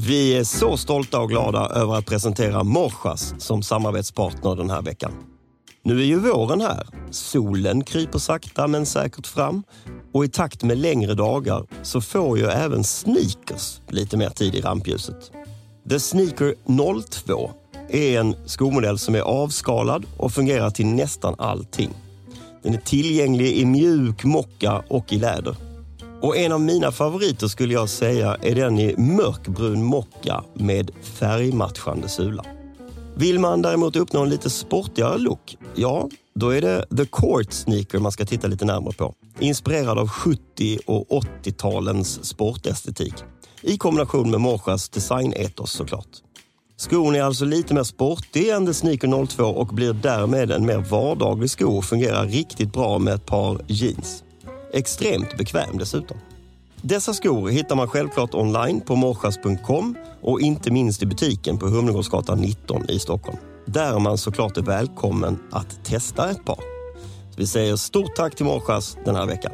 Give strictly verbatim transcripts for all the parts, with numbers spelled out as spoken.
Vi är så stolta och glada över att presentera Morsas som samarbetspartner den här veckan. Nu är ju våren här. Solen kryper sakta men säkert fram. Och i takt med längre dagar så får ju även sneakers lite mer tid i rampljuset. The Sneaker noll två är en skomodell som är avskalad och fungerar till nästan allting. Den är tillgänglig i mjuk mocka och i läder. Och en av mina favoriter skulle jag säga är den i mörkbrun mocka med färgmatchande sula. Vill man däremot uppnå en lite sportigare look, ja, då är det The Court Sneaker man ska titta lite närmare på. Inspirerad av sjuttio- och åttiotalens sportestetik. I kombination med Morsas designetos såklart. Skon är alltså lite mer sportig än The Sneaker noll två och blir därmed en mer vardaglig sko och fungerar riktigt bra med ett par jeans. Extremt bekväm dessutom. Dessa skor hittar man självklart online på morsas punkt com och inte minst i butiken på Humlegårdsgatan nitton i Stockholm. Där man såklart är välkommen att testa ett par. Så vi säger stort tack till Morsas den här veckan.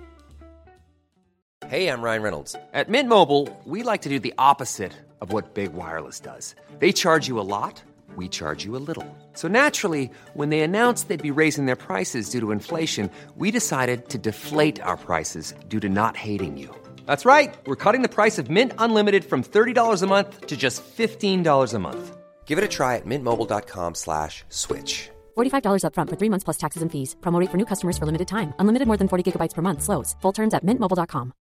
Hey, I'm Ryan Reynolds. At Mint Mobile, we like to do the opposite of what Big Wireless does. They charge you a lot, we charge you a little. So naturally, when they announced they'd be raising their prices due to inflation, we decided to deflate our prices due to not hating you. That's right. We're cutting the price of Mint Unlimited from thirty dollars a month to just fifteen dollars a month. Give it a try at mintmobile.com slash switch. forty-five dollars up front for three months plus taxes and fees. Promo rate for new customers for limited time. Unlimited more than forty gigabytes per month. Slows full terms at mint mobile dot com.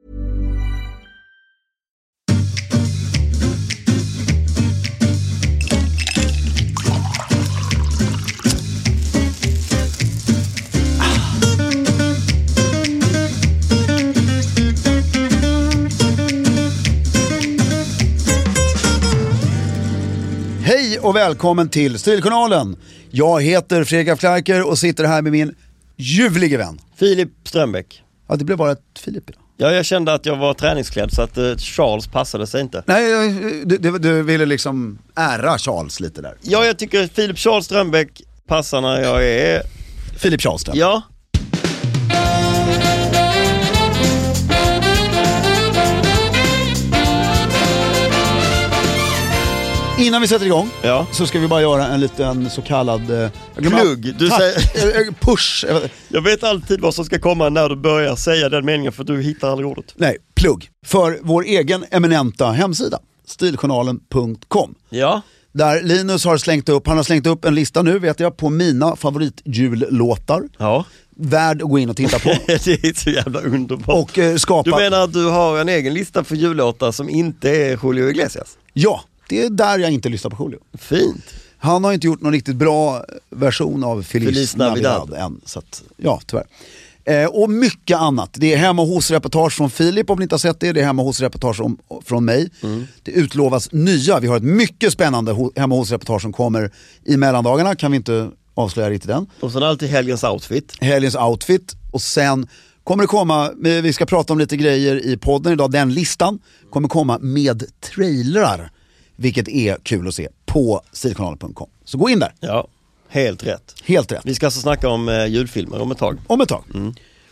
Hej och välkommen till Stilkanalen. Jag heter Fredrik af Klerker och sitter här med min ljuvlige vän Filip Strömbäck. Ja, det blev bara ett Filip idag. Ja, jag kände att jag var träningsklädd så att uh, Charles passade sig inte. Nej, du, du, du ville liksom ära Charles lite där. Ja, jag tycker Filip Charles Strömbäck passar när jag är... Filip Charles Strömbäck. Ja. Innan vi sätter igång ja. så ska vi bara göra en liten så kallad eh, plugg. Du säger push. Jag vet alltid vad som ska komma när du börjar säga den meningen för du hittar aldrig ordet. Nej, plugg. För vår egen eminenta hemsida stiljournalen punkt com. Ja. Där Linus har slängt upp, han har slängt upp en lista nu vet jag på mina favoritjullåtar. Ja. Värd att gå in och titta på. Det är så jävla underbart. Och eh, skapa... Du menar att du har en egen lista för jullåtar som inte är Julio Iglesias? Ja. Det är där jag inte lyssnar på Julio. Fint. Han har inte gjort någon riktigt bra version av Feliz, Feliz Navidad. Navidad än. Så att, ja, tyvärr. Eh, och mycket annat. Det är hemma hos reportage från Filip om ni inte har sett det. Det är hemma hos reportage om, från mig. Mm. Det utlovas nya. Vi har ett mycket spännande ho- hemma hos reportage som kommer i mellandagarna. Kan vi inte avslöja riktigt än. Och sen alltid helgens outfit. Helgens outfit. Och sen kommer det komma, vi ska prata om lite grejer i podden idag. Den listan kommer komma med trailrar. Vilket är kul att se på stiljournalen punkt com. Så gå in där. Ja, helt rätt. Helt rätt. Vi ska alltså snacka om eh, julfilmer om ett tag. Om ett tag. Mm.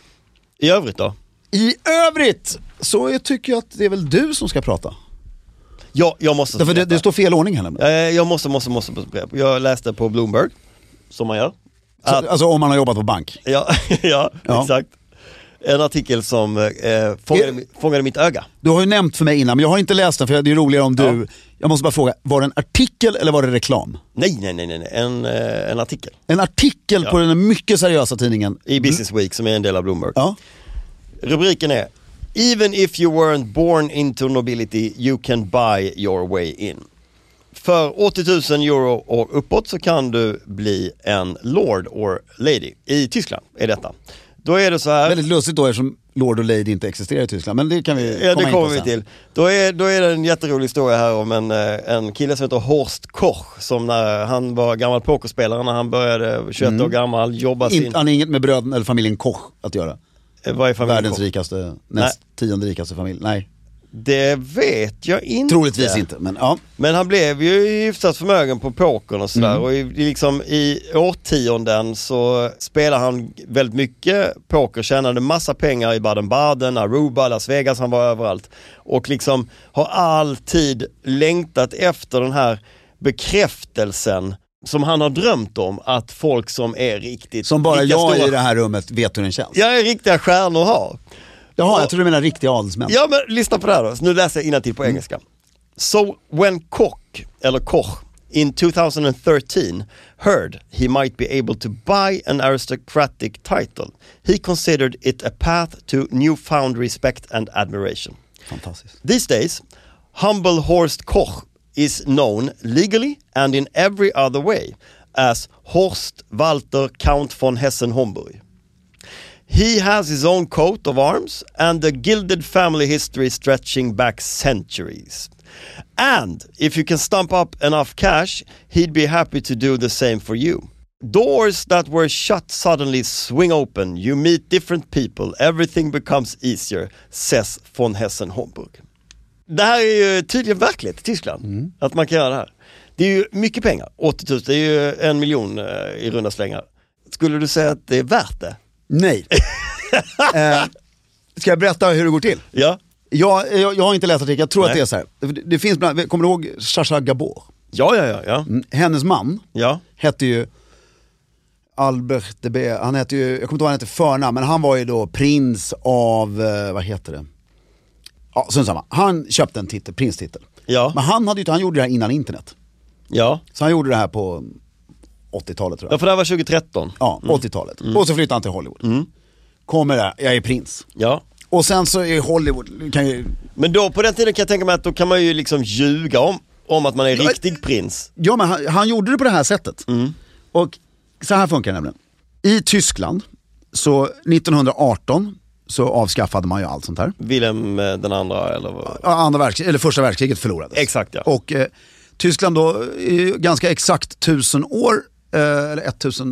I övrigt då? I övrigt så jag tycker jag att det är väl du som ska prata. Ja, jag måste. Därför det, det står fel ordning här. Eh, jag måste, måste, måste. Jag läste på Bloomberg, som man gör. Så, att, alltså om man har jobbat på bank. Ja, ja, ja. Exakt. En artikel som eh, fångade, är, fångade mitt öga. Du har ju nämnt för mig innan, men jag har inte läst den för det är roligare om du... Ja. Jag måste bara fråga, var det en artikel eller var det reklam? Nej, nej, nej, nej. En, eh, en artikel. En artikel ja. På den mycket seriösa tidningen. I Business Week som är en del av Bloomberg. Ja. Rubriken är Even if you weren't born into nobility, you can buy your way in. För åttio tusen euro och uppåt så kan du bli en lord or lady. I Tyskland är detta. Då är det så här... Väldigt lustigt då eftersom Lord och Lady inte existerar i Tyskland. Men det kan vi komma ja, det kommer in vi sen. till. Då är, då är det en jätterolig historia här om en, en kille som heter Horst Koch. Som när han var gammal pokerspelare, när han började tjugoett mm. år gammal jobba sin... In, han har inget med bröden eller familjen Koch att göra. Vad är familjen Världens Koch? rikaste, näst Nej. tionde rikaste familj. Nej. Det vet jag inte. Troligtvis inte, men ja. Men han blev ju hyfsat förmögen på pokern och sådär. Mm. Och i, liksom, i årtionden så spelade han väldigt mycket poker. Tjänade massa pengar i Baden-Baden, Aruba, Las Vegas, han var överallt. Och liksom har alltid längtat efter den här bekräftelsen som han har drömt om, att folk som är riktigt... Som bara jag stora, i det här rummet vet hur den känns. Jag är riktiga stjärnor har. Jaha, jag tror du menar riktiga adelsmän. Ja, men lyssna på det här då. Nu läser jag innantill på mm. engelska. So when Koch, eller Koch, in twenty thirteen heard he might be able to buy an aristocratic title, he considered it a path to newfound respect and admiration. Fantastiskt. These days, humble Horst Koch is known legally and in every other way as Horst Walter Count von Hessen-Homburg. He has his own coat of arms and a gilded family history stretching back centuries. And if you can stump up enough cash, he'd be happy to do the same for you. Doors that were shut suddenly swing open. You meet different people. Everything becomes easier, says von Hessen-Homburg. Det här är ju tydligen verkligt i Tyskland, mm. att man kan göra det här. Det är ju mycket pengar, åttio tusen, det är ju en miljon eh, i runda slängar. Skulle du säga att det är värt det? Nej. eh, ska jag berätta hur det går till? Ja. Jag, jag, jag har inte läst artikeln, jag tror Nej. att det är så här. Det, det finns bland, kommer du ihåg Sacha Gabor? Ja, ja, ja. ja. Hennes man ja. hette ju Albert de B. Han hette ju, jag kommer inte ihåg vad han hette förnamn, men han var ju då prins av, eh, vad heter det? Ja, så samma. Han köpte en titel, prinstitel. Ja. Men han hade ju, han gjorde det här innan internet. Ja. Så han gjorde det här på åttiotalet tror jag. Ja, för det här var tjugo tretton. Ja, mm. åttiotalet. Mm. Och så flyttade han till Hollywood. Mm. Kommer där, jag är prins. Ja. Och sen så är Hollywood kan ju... Men då på den tiden kan jag tänka mig att då kan man ju liksom ljuga om, om att man är riktig prins. Ja, men han, han gjorde det på det här sättet. Mm. Och så här funkar det nämligen. I Tyskland så nittonhundraarton så avskaffade man ju allt sånt här. Wilhelm den andra eller vad? Ja, andra världskriget, eller första världskriget förlorades. Exakt, ja. Och eh, Tyskland då är ganska exakt tusen år eh, eller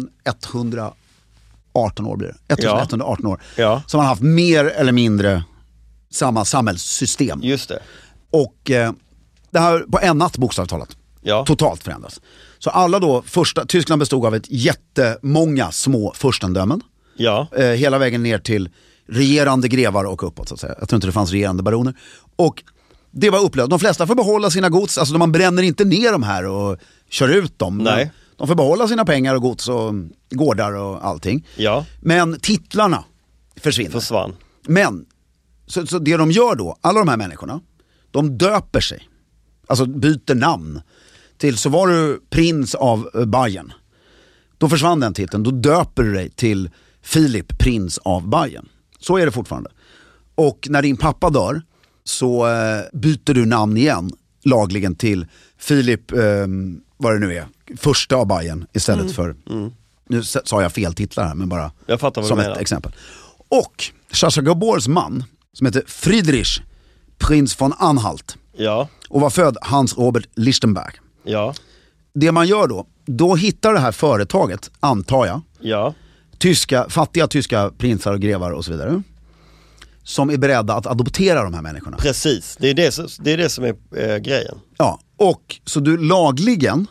ettusenetthundraarton år blir det. ettusenetthundraarton år. Ja. Som har haft mer eller mindre samma samhällssystem. Just det. Och eh, det här på en natt bokstavligt talat. Ja. Totalt förändras. Så alla då, första, Tyskland bestod av ett jättemånga små furstendömen. Ja. Eh, hela vägen ner till regerande grevar och uppåt så att säga. Jag tror inte det fanns regerande baroner. Och det var upplöst. De flesta får behålla sina gods. Alltså man bränner inte ner de här och kör ut dem. Nej. De får behålla sina pengar och gods och gårdar och allting. Ja. Men titlarna försvinner. Försvann. Men, så, så det de gör då, alla de här människorna, de döper sig. Alltså byter namn. Till så var du prins av Bayern. Då försvann den titeln. Då döper du dig till Filip, prins av Bayern. Så är det fortfarande. Och när din pappa dör så eh, byter du namn igen lagligen till Filip, eh, vad det nu är, första av Bayern istället mm. för, mm. nu sa jag fel titlar här men bara jag fattar vad som du ett menar. exempel. Och Sacha Gabors man som heter Friedrich, prins von Anhalt ja. och var född Hans Robert Lichtenberg. Ja. Det man gör då, då hittar det här företaget, antar jag, ja. tyska, fattiga tyska prinsar och grevar och så vidare som är beredda att adoptera de här människorna. Precis, det är det, som, det, är det som är äh, grejen. Ja, och så du lagligen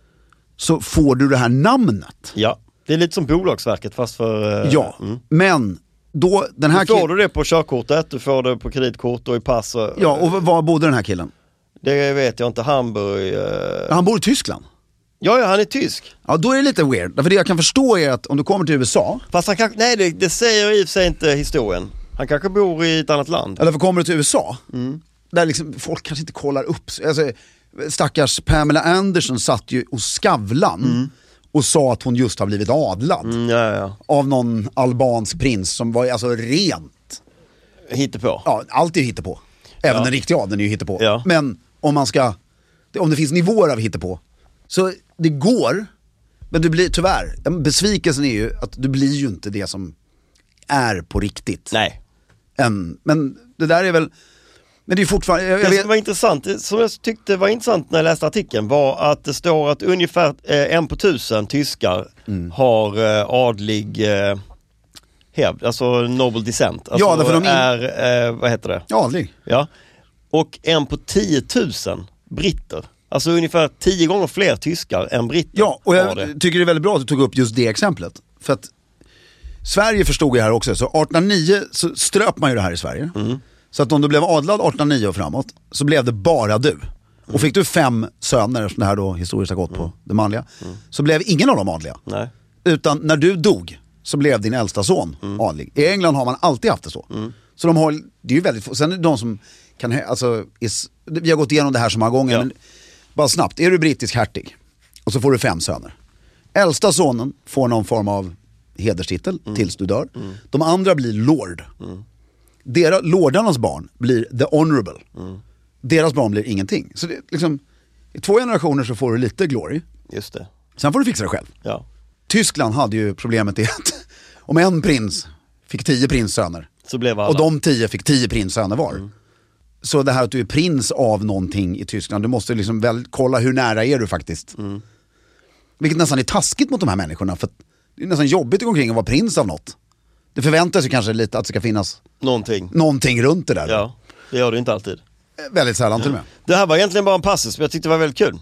så får du det här namnet. Ja, det är lite som Bolagsverket fast för... Äh, ja, mm. men då den här då får du det på körkortet, du får det på kreditkort och i pass. Och, ja, och var bodde den här killen? Det vet jag inte, Hamburg... Äh... Ja, han bor i Tyskland. Ja, ja, han är tysk. Ja, då är det lite weird. För det jag kan förstå är att om du kommer till U S A... Fast han kanske... Nej, det, det säger i och för sig inte historien. Han kanske bor i ett annat land. Eller för kommer du till U S A, mm. där liksom folk kanske inte kollar upp. Alltså, stackars Pamela Anderson satt ju hos Skavlan mm. och sa att hon just har blivit adlad. Mm, ja, ja. Av någon albansk prins som var alltså rent... Hittepå. Ja, allt är ju hittepå. Även ja. den riktiga adeln är ju hittepå. Ja. Men om man ska... Om det finns nivåer av hittepå. Så det går, men du blir tyvärr, besvikelsen är ju att du blir ju inte det som är på riktigt. Nej. Än, men det där är väl, men det är fortfarande... Jag, det jag vet... som var intressant, det som jag tyckte var intressant när jag läste artikeln var att det står att ungefär eh, en på tusen tyskar mm. har eh, adlig eh, hävd, alltså noble descent. Alltså ja, därför de in... är, eh, vad heter det? Adlig. Ja. och en på tio tusen britter. Alltså ungefär tio gånger fler tyskar än britter. Ja, och jag det. tycker det är väldigt bra att du tog upp just det exemplet. För att Sverige förstod jag här också, så artonhundranio så ströp man ju det här i Sverige. Mm. Så att om du blev adlad artonhundranio och framåt så blev det bara du. Mm. Och fick du fem söner, som det här då historiskt har gått mm. på det manliga, mm. så blev ingen av dem adliga. Nej. Utan när du dog så blev din äldsta son mm. adlig. I England har man alltid haft det så. Mm. Så de har, det är ju väldigt, sen är det de som kan, alltså, is, vi har gått igenom det här så många gånger, ja. Men bara snabbt, är du brittisk hertig och så får du fem söner. Äldsta sonen får någon form av hederstitel mm. tills du dör. Mm. De andra blir lord. Mm. Deras, lordarnas barn blir the honorable. Mm. Deras barn blir ingenting. Så det, liksom, i två generationer så får du lite glory. Just det. Sen får du fixa det själv. Ja. Tyskland hade ju problemet i att om en prins fick tio prinssöner så blev alla. Och de tio fick tio prinssöner var. Mm. Så det här att du är prins av någonting i Tyskland, du måste liksom väl kolla hur nära är du faktiskt. Mm. Vilket nästan är taskigt mot de här människorna, för det är nästan jobbigt att gå omkring och vara prins av något. Det förväntas ju kanske lite att det ska finnas någonting, någonting runt det där. Ja, det gör det inte alltid. Väldigt sällan till och med. Det här var egentligen bara en passus, men jag tyckte det var väldigt kul.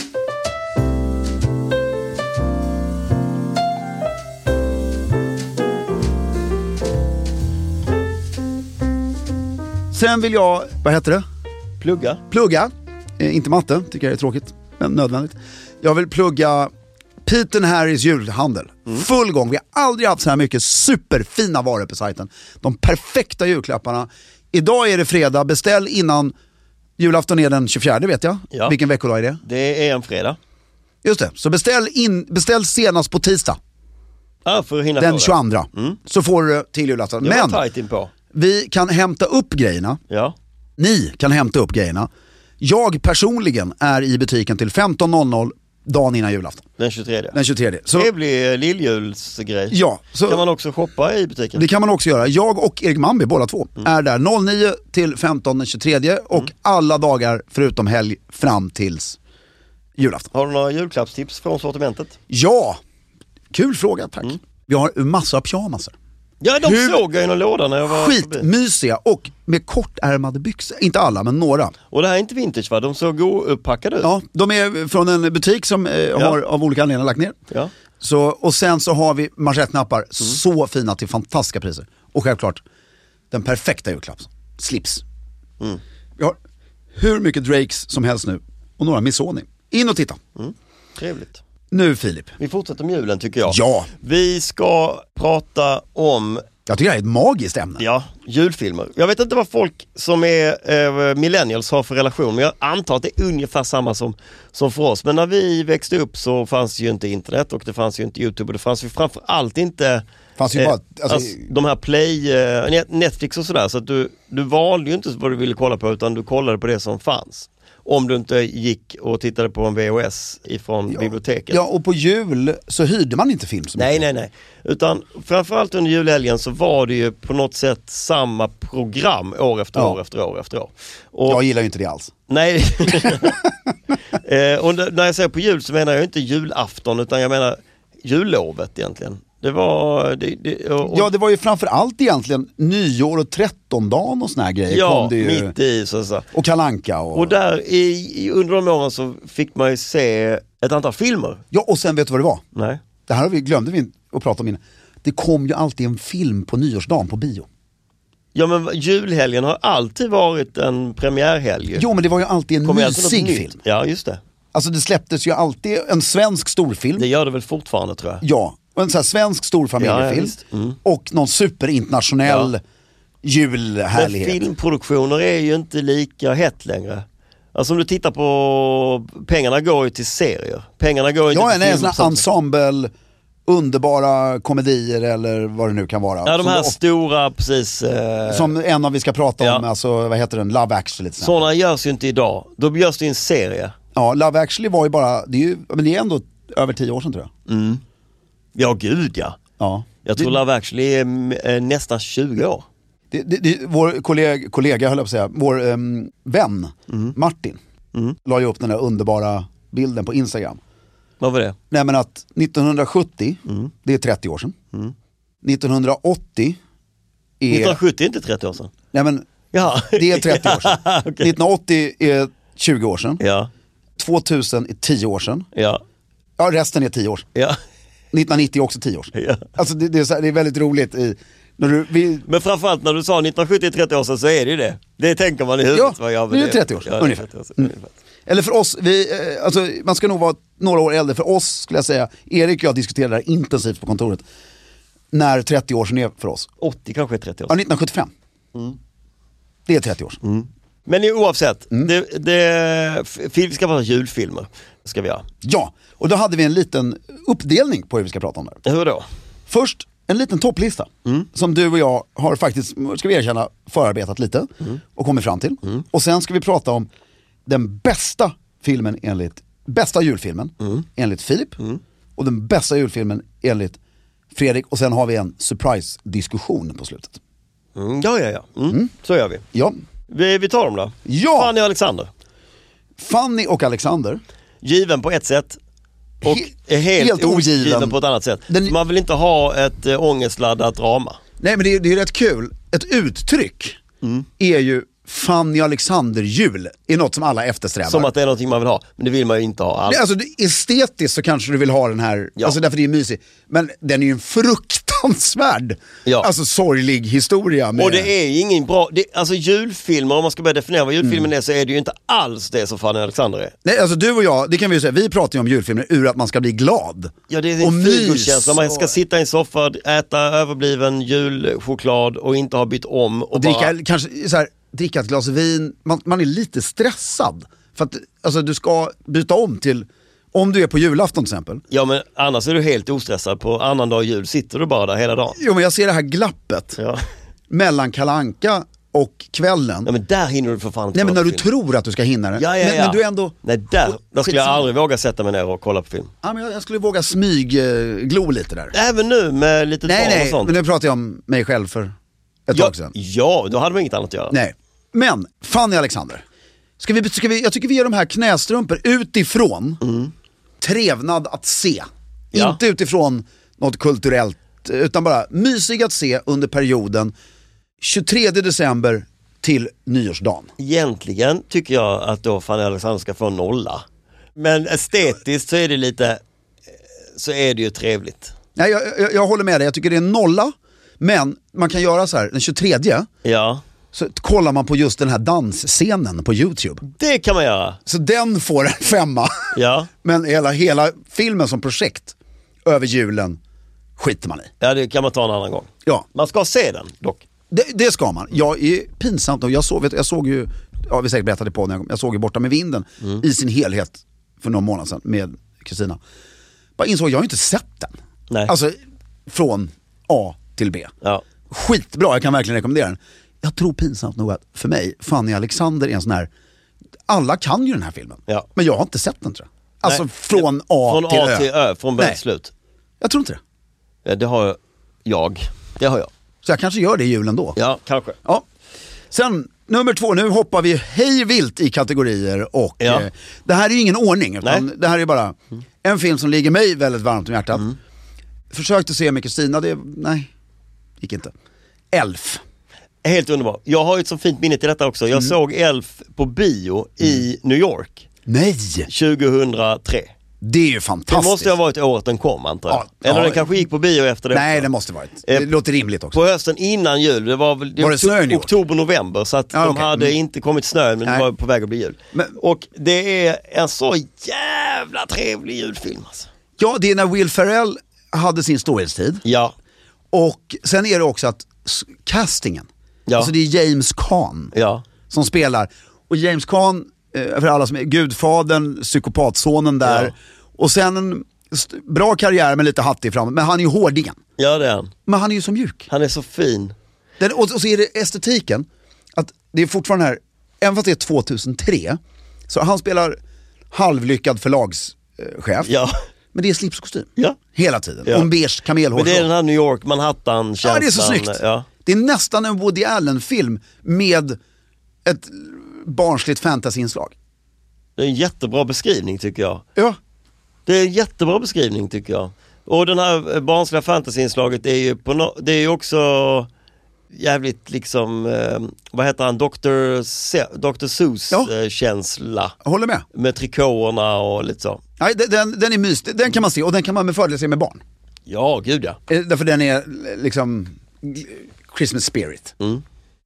Sen vill jag, vad heter det? Plugga. Plugga, eh, inte matte, tycker jag är tråkigt, men nödvändigt. Jag vill plugga Pete and Harrys julhandel. Mm. Full gång, vi har aldrig haft så här mycket superfina varor på sajten. De perfekta julklapparna. Idag är det fredag, beställ innan julafton är den tjugofjärde, vet jag. Ja. Vilken veckodag är det? Det är en fredag. Just det, så beställ, in, beställ senast på tisdag. Ja, för att hinna den tjugoandra. Mm. Så får du till julafton. Det var tajt in på. Vi kan hämta upp grejerna. Ja. Ni kan hämta upp grejerna. Jag personligen är i butiken till femton noll noll dagen innan julafton. Den tjugotredje. Den tjugotredje. Så det blir lilljulsgrej. Ja, så kan man också shoppa i butiken. Det kan man också göra. Jag och Erik Mambi, båda två, mm. är där noll nio till femton den tjugotredje och mm. alla dagar förutom helg fram tills julafton. Har du några julklappstips från sortimentet? Ja, kul fråga, tack. Mm. Vi har massa pyjamaser. Ja, de Hur... såg jag i någon låda när jag var skitmysiga och med kortärmade byxor. Inte alla, men några. Och det här är inte vintage, va? De såg uppackade ut. Ja, de är från en butik som eh, ja. har av olika anledningar lagt ner. Ja. Så, och sen så har vi manschettknappar, mm. så fina till fantastiska priser. Och självklart, den perfekta julklapps. Slips. Mm. Vi har hur mycket Drakes som helst nu. Och några Missoni. In och titta. Mm. Trevligt. Nu Filip. Vi fortsätter med julen, tycker jag. Ja. Vi ska prata om... Jag tycker det är ett magiskt ämne. Ja, julfilmer. Jag vet inte vad folk som är eh, millennials har för relation, men jag antar att det är ungefär samma som, som för oss. Men när vi växte upp så fanns ju inte internet och det fanns ju inte YouTube och det fanns ju framförallt inte fanns ju bara, alltså, alltså, de här Play, eh, Netflix och sådär. Så att du, du valde ju inte vad du ville kolla på, utan du kollade på det som fanns. Om du inte gick och tittade på en V H S ifrån ja. biblioteket. Ja, och på jul så hyrde man inte film så Nej, nej, nej. Utan framförallt under julhelgen så var det ju på något sätt samma program år efter ja. år efter år efter år. Och, jag gillar ju inte det alls. Nej. eh, och när jag säger på jul så menar jag inte julafton, utan jag menar jullovet egentligen. Det var... Det, det, och, ja, det var ju framförallt egentligen nyår och trettondagen och såna här grejer. Ja, kom det ju, mitt i. Så, så. Och Kalle Anka. Och, och där i, i, under de åren så fick man ju se ett antal filmer. Ja, och sen vet du vad det var? Nej. Det här har vi, glömde vi att prata om innan. Det kom ju alltid en film på nyårsdagen på bio. Ja, men julhelgen har alltid varit en premiärhelg. Jo, men det var ju alltid en mysig film. Ja, just det. Alltså det släpptes ju alltid en svensk storfilm. Det gör det väl fortfarande, tror jag. Ja, en sån här svensk storfamiljefilm. Ja, mm. Och någon superinternationell ja. julhärlighet. Men filmproduktioner är ju inte lika hett längre. Alltså om du tittar på... Pengarna går ju till serier. Pengarna går ju ja, inte till film. Ja, en sån här ensemble, underbara komedier eller vad det nu kan vara. Ja, de här som stora, precis... Eh... Som en av vi ska prata ja. om, alltså vad heter den? Love Actually. Sådana görs ju inte idag. Då görs det en serie. Ja, Love Actually var ju bara... Det är ju, men det är ändå över tio år sedan, tror jag. Mm. Ja, gud ja. ja. Jag tror det... Love Actually är, är nästan tjugo år. Det, det, det, vår kollega, kollega höll jag på att säga, vår um, vän mm. Martin mm. la ju upp den där underbara bilden på Instagram. Vad var det? Nej, men att nittonhundrasjuttio, mm. det är trettio år sedan. Mm. nittonhundraåttio är... nittonhundrasjuttio är inte trettio år sedan. Nej, men Ja. Det är trettio år sedan. Okay. nittonhundraåttio är tjugo år sedan. Ja. tvåtusen är tio år sedan. Ja. Ja, resten är tio år sedan. Ja. nittonhundranittio är också tio år sedan. Ja. Alltså det, det, är så här, det är väldigt roligt i, när du, vi... Men framförallt när du sa nittonhundrasjuttio är trettio år sedan, så är det ju det. Det tänker man i huvudet. Ja, vad jag det är trettio år sedan, ja, ungefär. trettio år sedan, Mm. ungefär. Eller för oss, vi, eh, alltså, man ska nog vara några år äldre. För oss skulle jag säga, Erik och jag diskuterade det här intensivt på kontoret. När trettio år sedan är för oss. åttio kanske är trettio år Ja, sedan. nittonhundrasjuttiofem. Mm. Det är trettio år sedan. Mm. Men oavsett, Mm. det, det, vi ska prata julfilmer. Ska vi göra. Ja, och då hade vi en liten uppdelning på hur vi ska prata om det. Hur då? Först en liten topplista Mm. som du och jag har faktiskt, ska vi erkänna, förarbetat lite Mm. och kommit fram till. Mm. Och sen ska vi prata om den bästa filmen enligt, bästa julfilmen Mm. enligt Filip Mm. och den bästa julfilmen enligt Fredrik, och sen har vi en surprise-diskussion på slutet. Mm. Ja, ja, ja. Mm. Mm. Så gör vi. Ja, Vi, vi tar dem då. Ja! Fanny och Alexander. Fanny och Alexander. Given på ett sätt och He- är helt, helt ogiven ogiven. på ett annat sätt. Den- Man vill inte ha ett äh, ångestladdat drama. Nej, men det är, det är rätt kul. Ett uttryck Mm. är ju Fanny och Alexander-jul, är något som alla eftersträvar. Som att det är någonting man vill ha, men det vill man ju inte ha alls. Nej, alltså, det- estetiskt så kanske du vill ha den här, Ja. alltså därför det är mysigt. Men den är ju en fruktansvärd, Ja. alltså sorglig historia. Med... Och det är ju ingen bra, det, alltså julfilmer, om man ska börja definiera vad julfilmen Mm. är, så är det ju inte alls det som Fanny och Alexander är. Nej, alltså du och jag, det kan vi ju säga, vi pratar ju om julfilmer ur att man ska bli glad. Ja, det är Och en mys feelgood-känsla, man ska och- sitta i en soffa, äta överbliven julchoklad och inte ha bytt om och, Och bara... dricka, kanske så här, dricka ett glas vin, man, man är lite stressad. För att alltså, du ska byta om till, om du är på julafton till exempel. Ja, men annars är du helt ostressad, på annan dag jul sitter du bara där hela dagen. Jo, men jag ser det här glappet Ja, mellan Kalle Anka och kvällen. ja men där hinner du för fan inte Nej, men kolla när på du film. tror att du ska hinna det. Ja, ja, men, ja. men du är ändå... Nej, där, där skulle jag Skitsamma. aldrig våga sätta mig ner och kolla på film. Ja, men jag, jag skulle våga smyg-glo lite där. Även nu med lite Nej, barn och nej, sånt. men nu pratar jag om mig själv för ett ja, tag sedan. ja, då hade man inget annat att göra. Nej, men Fanny Alexander. Ska vi, ska vi, jag tycker vi ger de här knästrumpor utifrån Mm. trevnad att se. Ja. Inte utifrån något kulturellt, utan bara mysig att se under perioden tjugotredje december till nyårsdagen. Egentligen tycker jag att då Fanny och Alexander ska få en nolla. Men estetiskt så är det lite, så är det ju trevligt. Nej, jag, jag, jag håller med dig, jag tycker det är en nolla. Men man kan göra så här, den tjugotredje Ja, så kollar man på just den här dansscenen på YouTube. det kan man göra. Så den får en femma. Ja, Men hela, hela filmen som projekt över julen skiter man i. ja, det kan man ta en annan gång. Ja, Man ska se den dock. det, det ska man. Jag är pinsamt och jag såg, vet, jag såg ju, ja vi säkert berättade på när jag, jag såg ju Borta med vinden i sin helhet för någon månad sedan med Kristina. Bara insåg, jag har ju inte sett den. Nej. Alltså från A till B. Ja. Skitbra, jag kan verkligen rekommendera den. Jag tror pinsamt nog att för mig, Fanny Alexander är en sån här, alla kan ju den här filmen. Ja. Men jag har inte sett den tror jag. Alltså Nej. från A, Från till, A Ö. till Ö, från början Nej. till slut. Jag tror inte det. Ja, det har jag. Det har jag. Så jag kanske gör det i julen då. Ja, kanske. Ja. Sen nummer två, nu hoppar vi hej vilt i kategorier och Ja. eh, det här är ju ingen ordning utan Nej. det här är bara en film som ligger mig väldigt varmt om hjärtat. Mm. Försökte se med Kristina, det, nej, gick inte. Elf. Helt underbart. Jag har ju ett så fint minne till detta också. Jag Mm. såg Elf på bio i New York Nej, tjugohundratre. det är ju Det fantastiskt. måste ha varit året den kom, antar jag. Ja, Eller ja. den kanske gick på bio efter det Nej, också. det måste varit. Det Eh, låter rimligt också. På hösten innan jul, det var väl Var det okto- snö i New York? oktober, november, så att Ja, de okej. hade Mm. inte kommit snö, men Nej. det var på väg att bli jul. Men- Och det är en så jävla trevlig julfilm alltså. Ja, det är när Will Ferrell hade sin storhetstid. Ja, Och sen är det också att s- castingen, Ja. alltså det är James Caan ja, som spelar. Och James Caan, eh, för alla som är gudfadern, psykopatsonen där. Ja. Och sen en st- bra karriär med lite hatt i fram, men han är ju hårdingen. ja det är han. Men han är ju så mjuk. Han är så fin. Den, och, och så är det estetiken, att det är fortfarande här, även fast det är tvåtusentre, så han spelar halvlyckad förlagschef. Ja, Men det är slipskostym. ja. Hela tiden. Ja. Och en beige kamelhårshår. Men det är den här New York, Manhattan-känslan. Ja, det är så snyggt. Ja. Det är nästan en Woody Allen-film med ett barnsligt fantasyinslag. Det är en jättebra beskrivning tycker jag. Ja. Det är en jättebra beskrivning tycker jag. Och den här barnsliga fantasyinslaget är ju på no- det är ju också jävligt liksom, eh, vad heter han, doktor Se- doktor Seuss Ja. eh, känsla. Håller med. Med trikåerna och lite så. Nej, den, den är mys, den kan man se och den kan man med fördel se med barn. Ja, gud ja. Eh, Därför den är liksom Christmas spirit. Mm.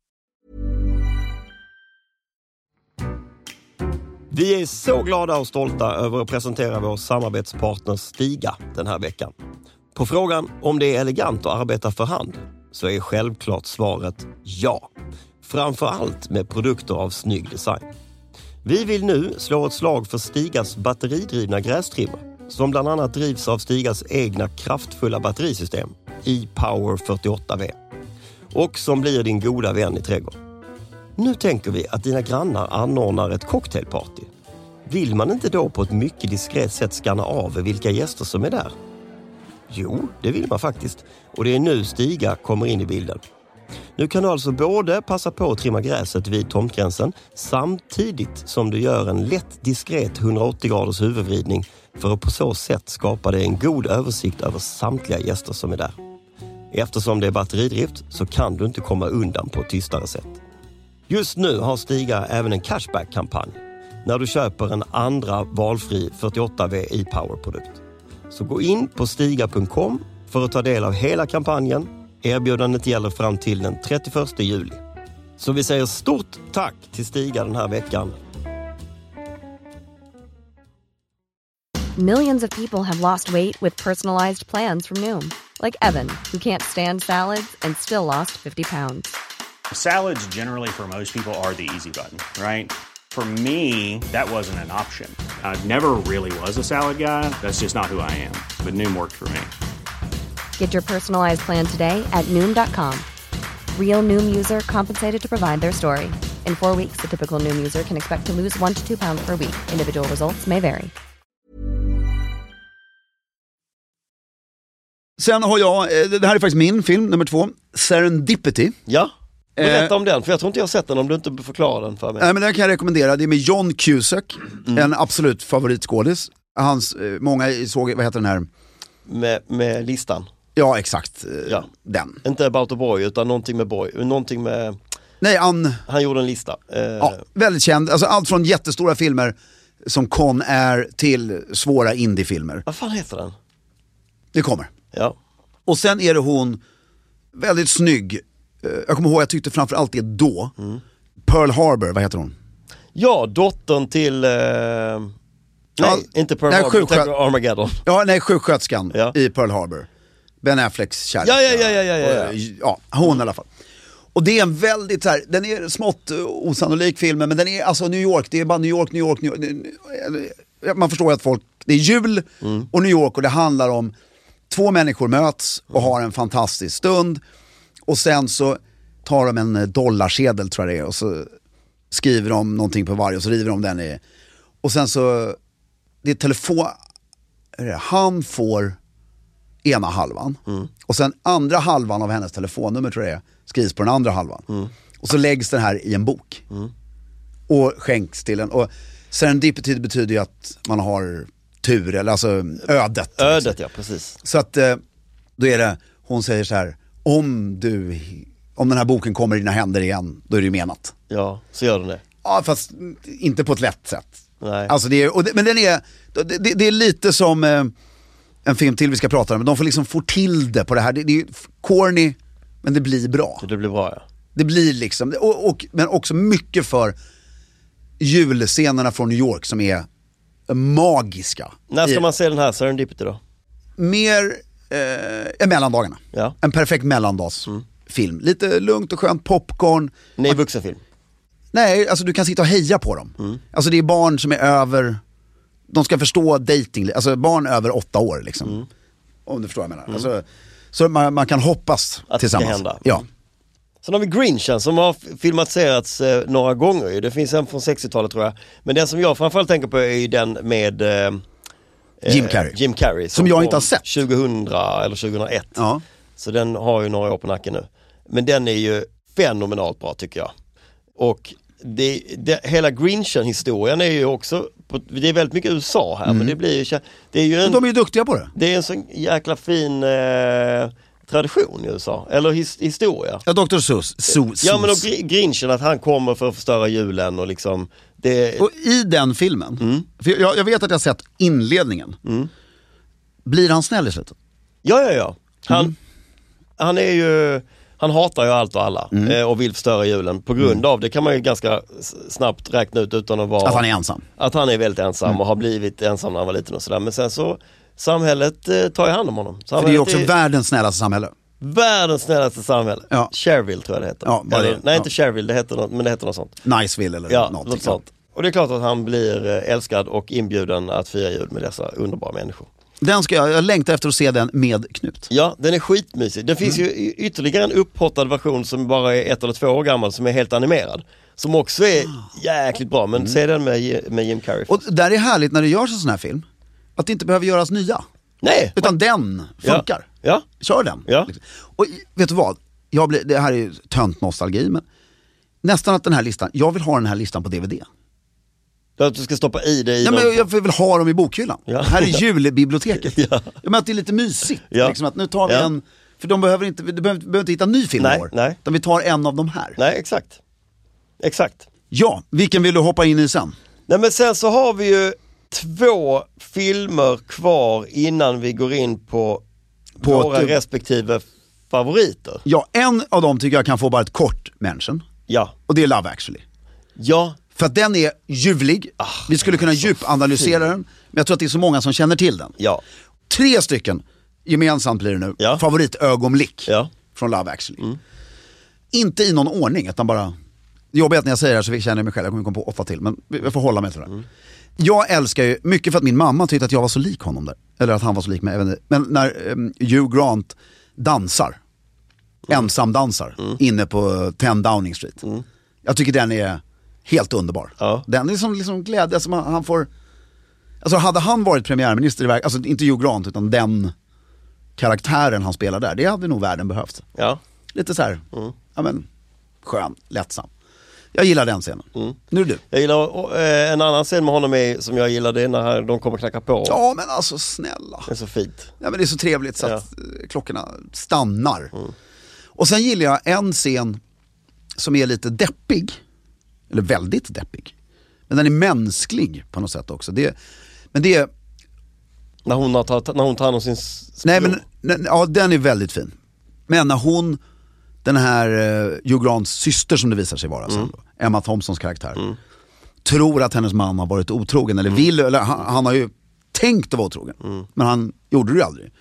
Vi är så glada och stolta över att presentera vår samarbetspartner Stiga den här veckan. På frågan om det är elegant att arbeta för hand så är självklart svaret ja. Framförallt med produkter av snygg design. Vi vill nu slå ett slag för Stigas batteridrivna grästrimmer som bland annat drivs av Stigas egna kraftfulla batterisystem e-Power fyrtioåtta V och som blir din goda vän i trädgården. Nu tänker vi att dina grannar anordnar ett cocktailparty. Vill man inte då på ett mycket diskret sätt skanna av vilka gäster som är där? Jo, det vill man faktiskt. Och det är nu Stiga kommer in i bilden. Nu kan du alltså både passa på att trimma gräset vid tomtgränsen samtidigt som du gör en lätt diskret hundraåttio graders huvudvridning för att på så sätt skapa dig en god översikt över samtliga gäster som är där. Eftersom det är batteridrift så kan du inte komma undan på ett tystare sätt. Just nu har Stiga även en cashback-kampanj när du köper en andra valfri fyrtioåtta V e-Power-produkt. Så gå in på stiga punkt com för att ta del av hela kampanjen. Erbjudandet gäller fram till den trettioförsta juli. Så vi säger stort tack till Stiga den här veckan. Millions of people have lost weight with personalized plans from Noom. Like Evan, who can't stand salads and still lost fifty pounds. Salads generally for most people are the easy button, right? For me, that wasn't an option. I never really was a salad guy. That's just not who I am. But Noom worked for me. Get your personalized plan today at Noom dot com. Real Noom user compensated to provide their story. In four weeks, the typical Noom user can expect to lose one to two pounds per week. Individual results may vary. Sen har jag, det här är faktiskt min film, nummer två, Serendipity. Ja, berätta om den, för jag tror inte jag har sett den om du inte förklarar den för mig. Nej, men den kan jag rekommendera, det är med John Cusack, mm. en absolut favoritskådis. Hans, många såg, vad heter den här? Med, med listan. Ja, exakt, ja. Den. Inte About a Boy, utan någonting med Boy, någonting med... Nej, an... Han gjorde en lista. Eh... Ja, väldigt känd, alltså allt från jättestora filmer som Con Air till svåra indiefilmer. Vad fan heter den? Det kommer. Ja. Och sen är det hon väldigt snygg. Jag kommer ihåg, jag tyckte framförallt det då. Mm. Pearl Harbor, vad heter hon? Ja, dottern till... Eh... Nej, ja, inte Pearl nej, Harbor, sjuksköt... Armageddon. Ja, nej, sjuksköterskan ja. i Pearl Harbor. Ben Afflecks kärlek. Ja, ja, ja, ja, ja, ja. Ja, hon i alla fall. Och det är en väldigt så här, den är smått osannolik filmen, men den är alltså New York, det är bara New York, New York, New York. Man förstår att folk, det är jul mm. och New York och det handlar om två människor möts och har en fantastisk stund och sen så tar de en dollarsedel tror jag det är och så skriver de någonting på varje och så river de den i och sen så det är telefon han får ena halvan mm. och sen andra halvan av hennes telefonnummer tror jag det är, skrivs på den andra halvan mm. och så läggs den här i en bok mm. och skänks till en och serendipity betyder ju att man har tur, eller alltså ödet. Ödet, liksom. ja, precis. Så att då är det, hon säger så här, om du, om den här boken kommer i dina händer igen, då är det ju menat. Ja, så gör den det. Ja, fast inte på ett lätt sätt. Nej. Alltså det är, och det, men den är, det, det är lite som eh, en film till vi ska prata om, men de får liksom få till det på det här. Det, det är corny, men det blir bra. Det blir bra, ja. Det blir liksom, och, och, men också mycket för julscenerna från New York som är magiska. När ska man se den här Serendipity då? Mer eh, mellandagarna. Ja. En perfekt mellandagsfilm. Mm. Lite lugnt och skönt, popcorn. Nej, vuxenfilm. Nej, alltså du kan sitta och heja på dem. Mm. Alltså det är barn som är över, de ska förstå dating, alltså barn över åtta år liksom. Mm. Om du förstår vad jag menar. Mm. Alltså, så man, man kan hoppas att tillsammans. Det ska hända. Ja. Sen har vi Grinchen som har filmatiserats eh, några gånger. Det finns en från sextiotalet tror jag. Men den som jag framförallt tänker på är den med eh, Jim Carrey. Jim Carrey som, som jag inte har sett. tjugohundra eller tjugohundraett. Ja. Så den har ju några år på nacken nu. Men den är ju fenomenalt bra tycker jag. Och det, det, hela Grinchen-historien är ju också, det är väldigt mycket U S A här, mm. men det blir ju, det är ju en, de är ju duktiga på det. Det är en sån jäkla fin eh, tradition i U S A. Eller his, historia. Ja, doktor Seuss. Seuss. Ja, men och Grinchen, att han kommer för att förstöra julen och liksom... Det... Och i den filmen, mm. för jag, jag vet att jag har sett inledningen. Mm. Blir han snäll i slutet? Ja, ja, ja. Han, mm. han är ju... Han hatar ju allt och alla mm. eh, och vill förstöra julen på grund mm. av, det kan man ju ganska snabbt räkna ut utan att vara... Att han är ensam. Att han är väldigt ensam mm. och har blivit ensam när han var liten och sådär. Men sen så, samhället eh, tar ju hand om honom. För det är ju också är... världens snällaste samhälle. Världens snällaste samhälle. Ja. Cherville tror jag det heter. Ja, eller, det, nej, ja. inte Cherville, det heter något, men det heter något sånt. Niceville eller ja, någonting. Något sånt. Och det är klart att han blir älskad och inbjuden att fira jul med dessa underbara människor. Den ska jag, jag längtar efter att se den med Knut. Ja, den är skitmysig. Det finns mm. ju ytterligare en upphottad version som bara är ett eller två år gammal som är helt animerad. Som också är jäkligt bra, men mm. se den med, med Jim Carrey. Och där är härligt när det görs en sån här film, att det inte behöver göras nya. Nej. Utan den funkar. Ja. Ja. Kör den. Ja. Och vet du vad? Jag blir, det här är ju tönt nostalgi, men nästan att den här listan, jag vill ha den här listan på D V D. Att du ska stoppa i det i ja, men jag, jag vill ha dem i bokhyllan. Ja. Här är julbiblioteket. Ja. Jag menar att det är lite mysigt. Ja. Liksom att nu tar vi ja. en, för de behöver inte, de behöver, behöver inte hitta en ny film nej, år. Nej. Utan vi tar en av de här. Nej, exakt. Exakt. Ja, vilken vill du hoppa in i sen? Nej, men sen så har vi ju två filmer kvar innan vi går in på, på våra ett, respektive favoriter. Ja, en av dem tycker jag kan få bara ett kort mention. Ja. Och det är Love Actually. Ja. För att den är ljuvlig. Ah, vi skulle kunna djupanalysera den. Men jag tror att det är så många som känner till den. Ja. Tre stycken gemensamt blir det nu. Ja. Favoritögonblick ja. från Love Actually. Mm. Inte i någon ordning, utan bara... Det jobbiga att när jag säger det här så känner jag mig själv. Jag kommer komma på åtta till, men jag får hålla mig till det. Mm. Jag älskar ju, mycket för att min mamma tyckte att jag var så lik honom där. Eller att han var så lik mig. Även, men när um, Hugh Grant dansar, mm. ensam dansar, mm. inne på tio Downing Street. Mm. Jag tycker den är helt underbar. Ja. Den är som liksom glädje som han får... Alltså hade han varit premiärminister i verk, alltså inte Hugh Grant utan den karaktären han spelar där, det hade nog världen behövt. Ja. Lite så här, mm. ja men, skön, lättsam. Jag gillar den scenen. Mm. Nu är det du. Jag gillar äh, en annan scen med honom är, som jag gillade när de kommer knacka på. Ja, men alltså snälla. Det är så fint. Ja, men det är så trevligt så ja. att klockorna stannar. Mm. Och sen gillar jag en scen som är lite deppig. Eller väldigt deppig. Men den är mänsklig på något sätt också. Det, men det är... När hon, har tagit, när hon tar hand om sin skor. Nej, men nej, ja, den är väldigt fin. Men när hon... Den här uh, Hugh Grants syster som det visar sig vara, mm. alltså, Emma Thompsons karaktär, mm. tror att hennes man har varit otrogen, eller vill, eller han, han har ju tänkt att vara otrogen, mm. men han gjorde det ju aldrig.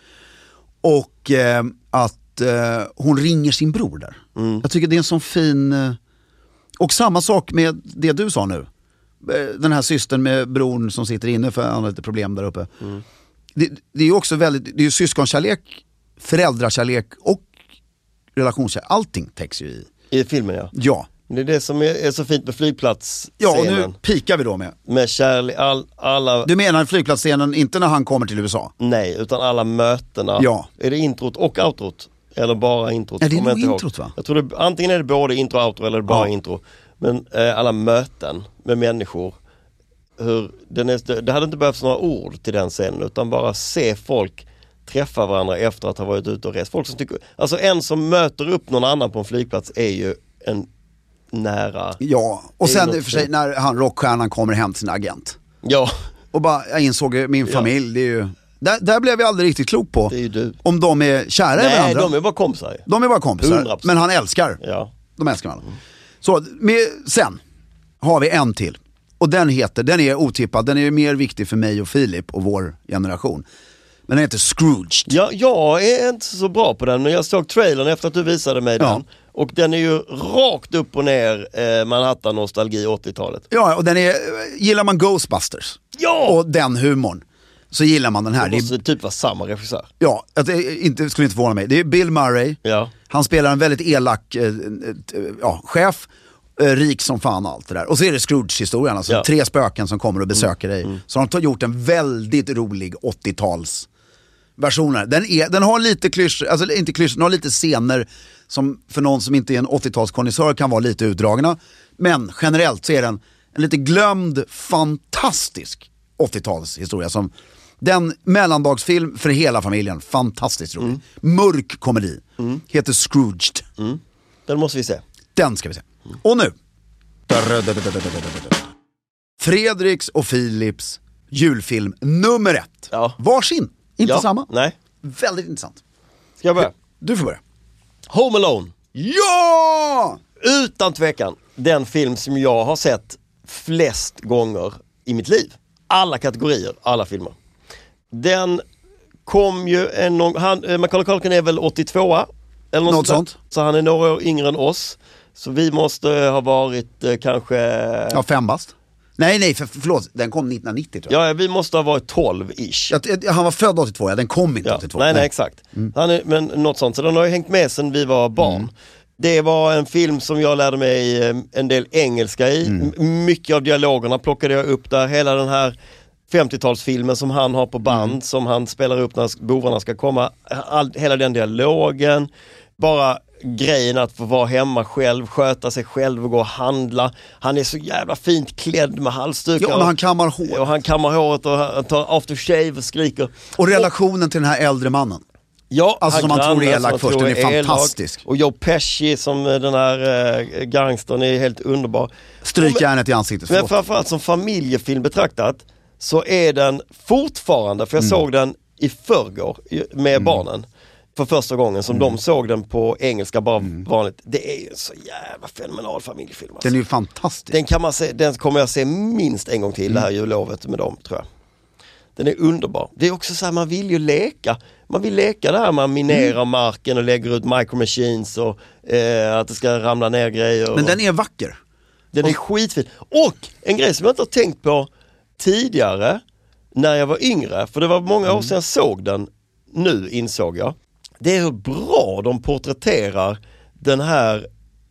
Och uh, att uh, hon ringer sin bror där. Mm. Jag tycker det är en sån fin... Uh, och samma sak med det du sa nu. Den här systern med bron som sitter inne för han har lite problem där uppe. Mm. Det, det är ju också väldigt, det är ju syskonkärlek, föräldrakärlek och relationskärlek. Allting täcks ju i. I filmen, ja. Ja. Det är det som är, är så fint med flygplatsscenen. Ja, och nu pikar vi då med. Med kärlek, all, alla... Du menar flygplatsscenen, inte när han kommer till U S A? Nej, utan alla mötena. Ja. Är det introt och outrot? Eller bara introt? Ja, det är nog introt, va? Jag tror det, antingen är det både intro och outro eller bara ja. intro. Men eh, alla möten med människor. Hur, den är, det hade inte behövts några ord till den scenen, utan bara se folk träffa varandra efter att ha varit ute och rest. Folk som tycker, alltså en som möter upp någon annan på en flygplats är ju en nära... Ja, och sen i och för sig när han rockstjärnan kommer hem till sin agent. Ja. Och bara, jag insåg min familj, ja. det är ju... Där, där blev jag aldrig riktigt klok på. Det är ju du. Om de är kära Nej, i varandra. Nej, de är bara kompisar. De är bara kompisar, hundra procent. men han älskar. Ja. De älskar varandra. Mm. Så, med, sen har vi en till. Och den heter, den är otippad, den är mer viktig för mig och Filip och vår generation. Men den heter Scrooge. Ja, jag är inte så bra på den, men jag såg trailern efter att du visade mig ja. den. Och den är ju rakt upp och ner eh, Manhattan-nostalgi åttiotalet. Ja, och den är, gillar man Ghostbusters ja! och den humorn, så gillar man den här. Det måste det är, typ vara samma regissör. Ja, att det inte, skulle inte förvåna mig. Det är Bill Murray. Ja. Han spelar en väldigt elak eh, ja, chef. Rik som fan allt det där. Och så är det Scrooge-historien, alltså ja. tre spöken som kommer och besöker mm. dig. Mm. Så de har gjort en väldigt rolig åttio-tals versioner. Den, är, den har lite klyschor, alltså inte klyschor, den har lite scener som för någon som inte är en åttio-talskonnissör kan vara lite utdragna. Men generellt så är den en lite glömd, fantastisk åttio-talshistoria som Den mellandagsfilm för hela familjen. Fantastiskt rolig. Mm. Mörk komedi. Mm. Heter Scrooged. Mm. Den måste vi se. Den ska vi se. Mm. Och nu. Fredriks och Philips julfilm nummer ett. Ja. Varsin. Inte ja. samma. Nej. Väldigt intressant. Ska jag börja? Du får börja. Home Alone. Ja! Utan tvekan. Den film som jag har sett flest gånger i mitt liv. Alla kategorier, alla filmer. Den kom ju en... Han, Macaulay Culkin är väl åttiotvå eller något, något sånt. sånt. Så han är några år yngre än oss. Så vi måste ha varit eh, kanske... Ja, fem bast. Nej, nej, för, förlåt. Den kom nittonhundranittio tror jag. Ja, vi måste ha varit tolv-ish. Ja, han var född åttiotvå, ja. Den kom inte ja. åttiotvå. Nej, nej, exakt. Mm. Han är, men något sånt. Så den har ju hängt med sedan vi var barn. Mm. Det var en film som jag lärde mig en del engelska i. Mm. Mycket av dialogerna plockade jag upp där. Hela den här femtiotalsfilmen som han har på band, mm. som han spelar upp när bovarna ska komma. All, hela den dialogen. Bara grejen att få vara hemma själv, sköta sig själv och gå och handla. Han är så jävla fint klädd med halsdukar. Ja, men han kammar hår. Och han kammar håret och tar aftershave och skriker. Och relationen och, till den här äldre mannen. Ja, alltså som man tror är elak först, den är, är fantastisk. Och Joe Pesci som den här äh, gangstern är helt underbar. Strykjärnet i ansiktet. Men framförallt som familjefilm betraktat så är den fortfarande, för jag mm. såg den i förrgår med mm. barnen för första gången som mm. de såg den på engelska bara mm. vanligt. Det är ju så jävla fenomenal familjefilm. Alltså. Den är ju fantastisk. Den, kan man se, den kommer jag se minst en gång till mm. det här jullovet med dem, tror jag. Den är underbar. Det är också så här, man vill ju leka. Man vill leka det här, man minerar mm. marken och lägger ut micro machines och eh, att det ska ramla ner grejer. Men den är vacker. Den är skitfin. Och en grej som jag inte har tänkt på tidigare när jag var yngre, för det var många år sedan jag såg den, nu insåg jag. Det är hur bra de porträtterar den här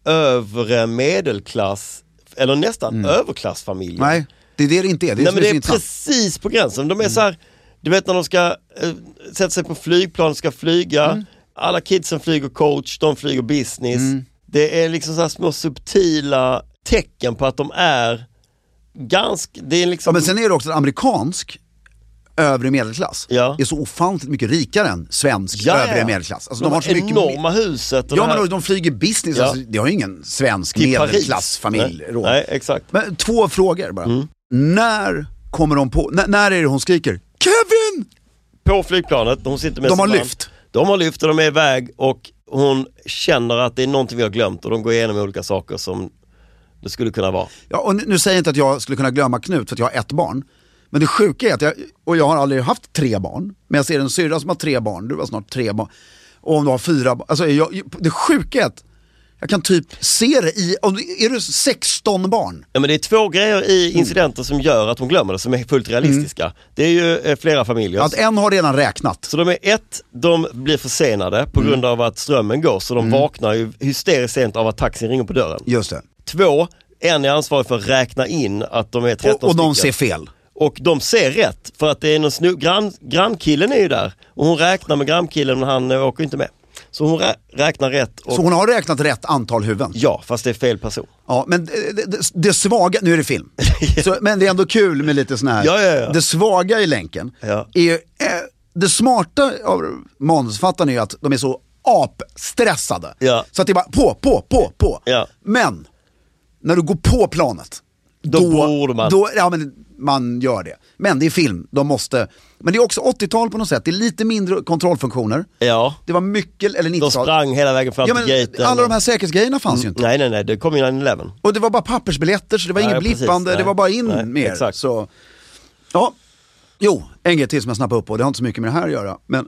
övre medelklass, eller nästan mm. överklassfamiljen. Nej, det är det det inte är. Det är, Nej, men det är intressant. Precis på gränsen. De är mm. så här, du vet när de ska äh, sätta sig på flygplan, ska flyga. Mm. Alla kidsen flyger coach, de flyger business. Mm. Det är liksom så här små subtila tecken på att de är ganska... Det är liksom... Ja, men sen är det också amerikansk övre medelklass. Ja. Är så ofantligt mycket rikare än svensk ja, övre ja. medelklass. Alltså, de, de har så mycket enorma huset. Och ja, här... men de flyger business. Ja. Alltså, det har ju ingen svensk medelklassfamilj. Nej. Nej, exakt. Men två frågor bara. Mm. När kommer de på... N- när är det hon skriker? Kevin! På flygplanet. Hon sitter med de har man. lyft. De har lyft och de är iväg och hon känner att det är någonting vi har glömt och de går igenom olika saker som det skulle kunna vara. Ja, och nu säger jag inte att jag skulle kunna glömma Knut för att jag har ett barn. Men det sjuka är att jag, och jag har aldrig haft tre barn, men jag ser en syrra som har tre barn, du har snart tre barn, och om du har fyra barn, alltså jag, det sjuka är att jag kan typ se det i, om det, är det sexton barn? Ja, men det är två grejer i incidenter mm. som gör att hon glömmer det, som är fullt realistiska. Mm. Det är ju eh, flera familjer. Att en har redan räknat. Så de är ett, de blir försenade på mm. grund av att strömmen går, så de mm. vaknar ju hysteriskt sent av att taxin ringer på dörren. Just det. Två, en är ansvarig för att räkna in att de är tretton och, och de stycken. ser fel. Och de ser rätt, för att det är någon snu... Grann... grannkillen är ju där. Och hon räknar med grannkillen, men han åker inte med. Så hon rä... räknar rätt. Och... Så hon har räknat rätt antal huvuden? Ja, fast det är fel person. Ja, men det, det, det svaga, nu är det film. Så, men det är ändå kul med lite sån här. Ja, ja, ja. Det svaga i länken ja. är ju, eh, det smarta av manusförfattarna är ju att de är så apstressade. Ja. Så att det är bara på, på, på, på. Ja. Men när du går på planet, då, då borde man. Då, ja, men man gör det. Men det är film, de måste... Men det är också åttiotal på något sätt. Det är lite mindre kontrollfunktioner. Ja. Det var mycket, eller nittiotal. De sprang hela vägen fram ja, till gaten. Alla de här säkerhetsgrejerna fanns mm. ju inte. Nej, nej, nej. Det kom ju nine eleven. Och det var bara pappersbiljetter, så det var nej, inget blippande. Det var bara in nej, mer. Exakt. Så, ja. Jo, en grej till som jag snappade upp på. Det har inte så mycket med det här att göra. Men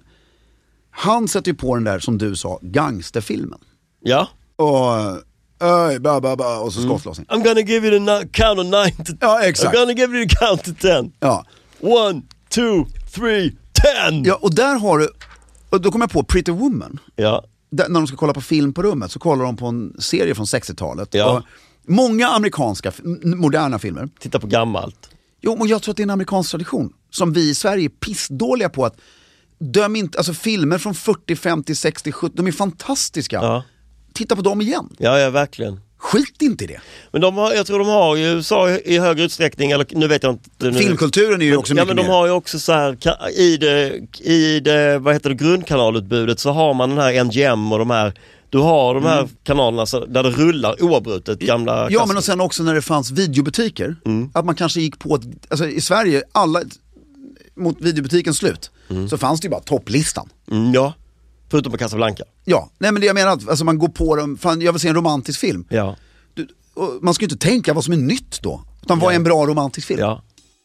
han sätter ju på den där, som du sa, gangsterfilmen. Ja. Och... Öj, ba, ba, ba, och så skottlossning. I'm gonna give you the no- count of nine to... Ja, exakt. I'm gonna give you the count to ten. Ja. One, two, three, ten! Ja, och där har du... Och då kommer jag på Pretty Woman. Ja. Där, när de ska kolla på film på rummet så kollar de på en serie från sextiotalet. Ja. Och många amerikanska, moderna filmer. Titta på gammalt. Jo, och jag tror att det är en amerikansk tradition. Som vi i Sverige är pissdåliga på att... Döm inte... Alltså filmer från fyrtio, femtio, sextio, sjuttio, de är fantastiska. Ja. Titta på dem igen. Ja, ja, verkligen. Skit inte i det. Men de har, jag tror de har ju U S A i högre utsträckning, eller nu vet jag inte. Nu. Filmkulturen är ju också men, mycket ja, men de mer. har ju också så här, i det, i det, vad heter det, grundkanalutbudet så har man den här N G M och de här, du har de här mm. kanalerna så, där det rullar oavbrutet gamla Ja, klassiker. Men och sen också när det fanns videobutiker, mm. att man kanske gick på ett, alltså i Sverige, alla mot videobutikens slut, mm. så fanns det ju bara topplistan. Mm, ja. Förutom på Casablanca. Ja, nej men det jag menar att alltså man går på dem, fan, jag vill se en romantisk film. Ja. Du, man ska ju inte tänka vad som är nytt då, utan vad är en bra romantisk film? Ja.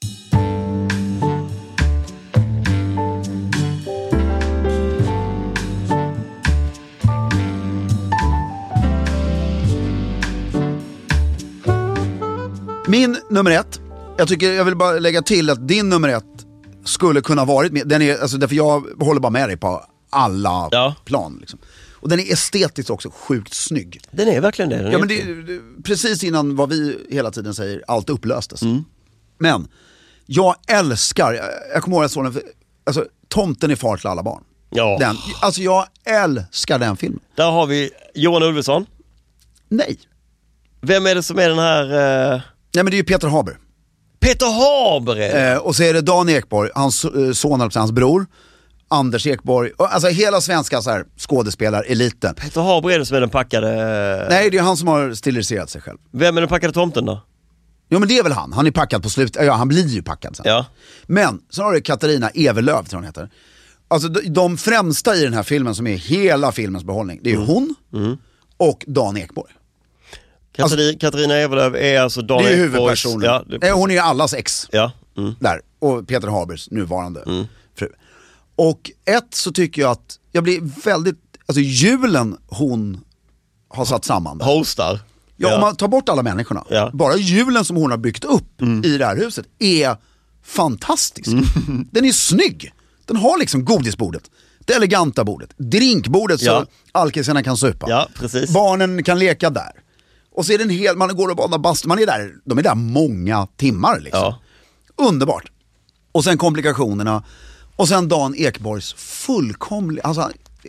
Min nummer ett, jag tycker jag vill bara lägga till att din nummer ett skulle kunna varit med, den är, alltså därför jag håller bara med dig på alla ja. plan liksom. Och den är estetiskt också sjukt snygg. Den är verkligen det. Den ja, men det, det, precis innan vad vi hela tiden säger, allt upplöstes. Mm. Men jag älskar, jag, jag kommer ihåg att jag såg den, alltså Tomten är far till alla barn. Ja. Den, alltså jag älskar den filmen. Där har vi Johan Ulveson. Nej. Vem är det som är den här... Uh... Nej men det är ju Peter Haber. Peter Haber är det. Eh, och så är det Dan Ekborg, hans uh, son, alltså hans bror. Anders Ekborg, alltså hela svenska så här, skådespelareliten. Peter Haber är det som är den packade... Nej, det är han som har stiliserat sig själv. Vem är den packade tomten då? Jo men det är väl han, han är packad på slutet, ja han blir ju packad sen. Ja. Men så har du Katarina Evelöv tror hon heter. Alltså de, de främsta i den här filmen som är hela filmens behållning, det är mm. hon mm. och Dan Ekborg. Katarina, alltså, Katarina Evelöv är alltså Dan Ekborgs... Det är huvudpersonen. Ja, det är hon är allas ex. Ja. Mm. Där. Och Peter Habers nuvarande mm. fru. Och ett så tycker jag att jag blir väldigt, alltså julen hon har satt samman där. Hostar. Ja, ja, om man tar bort alla människorna. Ja. Bara julen som hon har byggt upp mm. i det här huset är fantastisk. Mm. Den är snygg. Den har liksom godisbordet, det eleganta bordet, drinkbordet ja. så alkisarna kan supa. Ja, precis. Barnen kan leka där. Och så är det en hel, man går och badar bastu, man är där, de är där många timmar liksom. Ja. Underbart. Och sen komplikationerna. Och sen Dan Ekborgs fullkomlig, alltså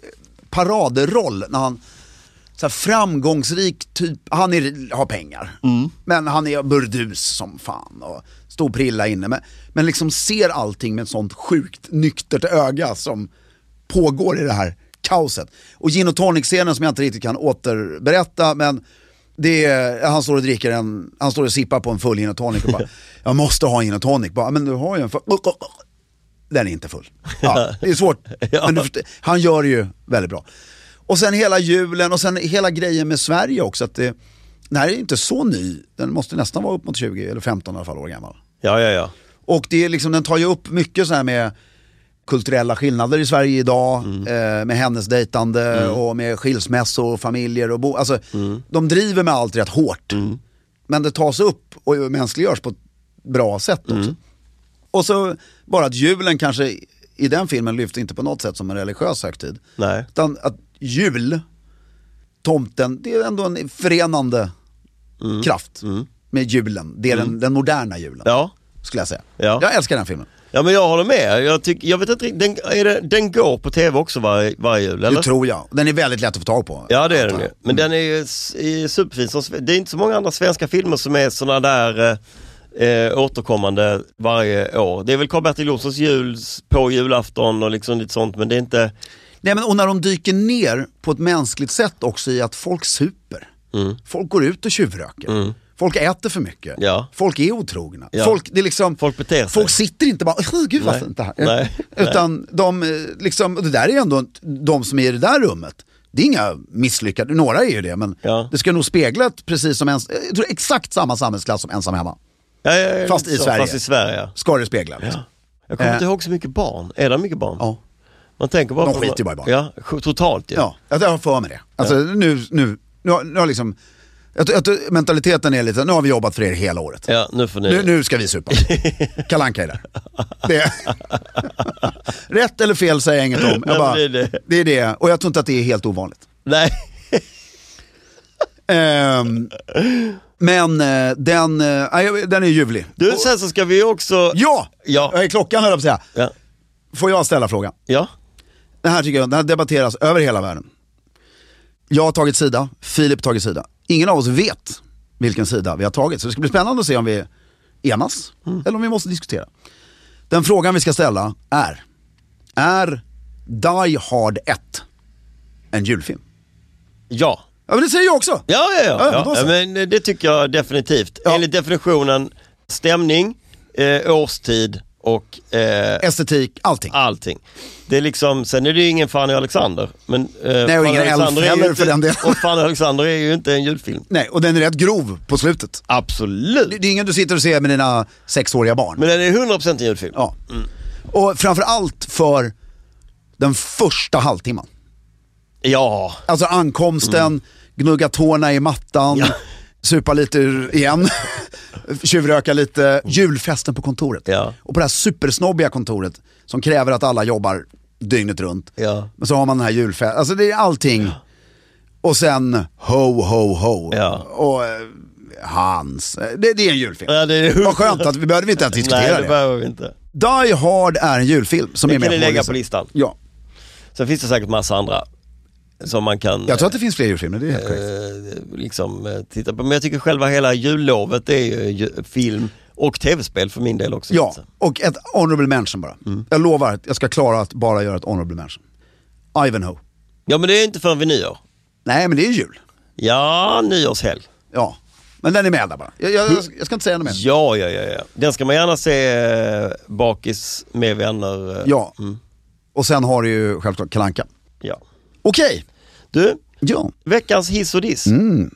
paraderoll när han så här framgångsrik typ, han är, har pengar. Mm. Men han är burdus som fan och står prilla inne. Men, men liksom ser allting med ett sånt sjukt nyktert öga som pågår i det här kaoset. Och gin och tonic-scenen som jag inte riktigt kan återberätta, men det är, han står och dricker en, han står och sippar på en full gin och tonic och bara, jag måste ha gin och tonic. Bara, men du har ju en full... Den är inte full. Ja, det är svårt. ja. Men du förstår, han gör det ju väldigt bra. Och sen hela julen och sen hela grejen med Sverige också. Att det, den här är inte så ny. Den måste nästan vara upp mot tjugo eller femton i alla fall år gammal. Ja, ja, ja. Och det är liksom, den tar ju upp mycket så här med kulturella skillnader i Sverige idag. Mm. Eh, med hennes dejtande mm. och med skilsmässor och familjer. Och bo, alltså, mm. de driver med allt rätt hårt. Mm. Men det tas upp och mänskliggörs på ett bra sätt också. Mm. Och så bara att julen kanske i den filmen lyfter inte på något sätt som en religiös högtid. Nej. Utan att jul, tomten, det är ändå en förenande mm. kraft mm. med julen. Det är mm. den, den moderna julen, ja. skulle jag säga. Ja. Jag älskar den filmen. Ja, men jag håller med. Jag, tycker, jag vet inte, den, är det, den går på tv också varje, varje jul, eller? Det tror jag. Den är väldigt lätt att få tag på. Ja, det är den ju. Men mm. den är ju är superfin. Det är inte så många andra svenska filmer som är såna där... Eh, återkommande varje år. Det är väl Karl-Bertil Jonssons jul på julafton och liksom lite sånt, men det är inte... Nej, men och när de dyker ner på ett mänskligt sätt också i att folk super. Mm. Folk går ut och tjuvröker. Mm. Folk äter för mycket. Ja. Folk är otrogna. Ja. Folk, det är liksom, folk beter sig. Folk sitter inte bara, åh gud vad fint det här. Nej. Utan de liksom, och det där är ändå de som är i det där rummet. Det är inga misslyckade, några är ju det, men ja. det ska nog spegla precis som ens, jag tror exakt samma samhällsklass som ensam hemma. Ja, ja, ja, fast, i så, Sverige. fast i Sverige ska det spegla ja. Jag kommer eh. inte ihåg så mycket barn. Är det mycket barn? Ja. Man tänker bara de på skiter ju bara i barn. Ja, totalt ju. Ja, jag har för mig det. Alltså ja. nu, nu, nu, har, nu har liksom jag, jag, mentaliteten är lite, nu har vi jobbat för er hela året. Ja, nu får ni... Nu, nu ska vi supa. Kalle Anka är där. Det. Rätt eller fel säger jag inget om. Jag bara, det, är det. det är det. Och jag tror inte att det är helt ovanligt. Nej. um, Men uh, den, uh, den är ljuvlig. Du, sen så ska vi också... Ja! Ja. Jag är klockan, höll jag på att säga. Ja. Får jag ställa frågan? Ja. Det här tycker jag, det här debatteras över hela världen. Jag har tagit sida, Filip har tagit sida. Ingen av oss vet vilken sida vi har tagit. Så det ska bli spännande att se om vi enas mm. eller om vi måste diskutera. Den frågan vi ska ställa är: Är Die Hard ett en julfilm? Ja. Ja, men det säger jag också. Ja, ja, ja. ja, ja. ja men det tycker jag definitivt. Ja. Enligt definitionen, stämning, eh, årstid och... Eh, estetik, allting. Allting. Det är liksom, sen är det ju ingen Fanny Alexander. Men, eh, Nej, och ingen Elf heller för den delen. Och Fanny Alexander är ju inte en julfilm. Nej, och den är rätt grov på slutet. Absolut. Det, det är ingen du sitter och ser med dina sexåriga barn. Men den är hundra procent en julfilm. Ja. Mm. Och framförallt för den första halvtimman. Ja. Alltså ankomsten, mm. gnugga tårna i mattan, ja. Supa lite igen, tjuvröka lite, julfesten på kontoret. Ja. Och på det här supersnobbiga kontoret som kräver att alla jobbar dygnet runt. Ja. Men så har man den här julfesten, alltså det är allting. Ja. Och sen ho, ho, ho. Ja. Och eh, Hans, det, det är en julfilm. Ja, det är... Vad skönt att vi behöver inte ens diskutera Nej, det. det. behöver vi inte. Die Hard är en julfilm som det är med kan på ni lägga på listan. Ja. Sen finns det säkert massa andra som man kan... Jag tror att det finns fler julfilmer, det är helt eh, korrekt. Liksom eh, titta på. Men jag tycker själva hela jullovet är ju ju, film och tv-spel för min del också. Ja, och ett honorable mention bara. Mm. Jag lovar att jag ska klara att bara göra ett honorable mention. Ivanhoe. Ja, men det är inte förrän vid nyår. Nej, men det är jul. Ja, nyårshelg. Ja, men den är med där bara. Jag, jag, jag ska inte säga något mer. Ja, ja, ja, ja. Den ska man gärna se eh, bakis med vänner. Eh. Ja, mm. Och sen har du ju självklart Kalle Anka. Ja. Okej. Du, ja. Veckans hiss och diss. Mm.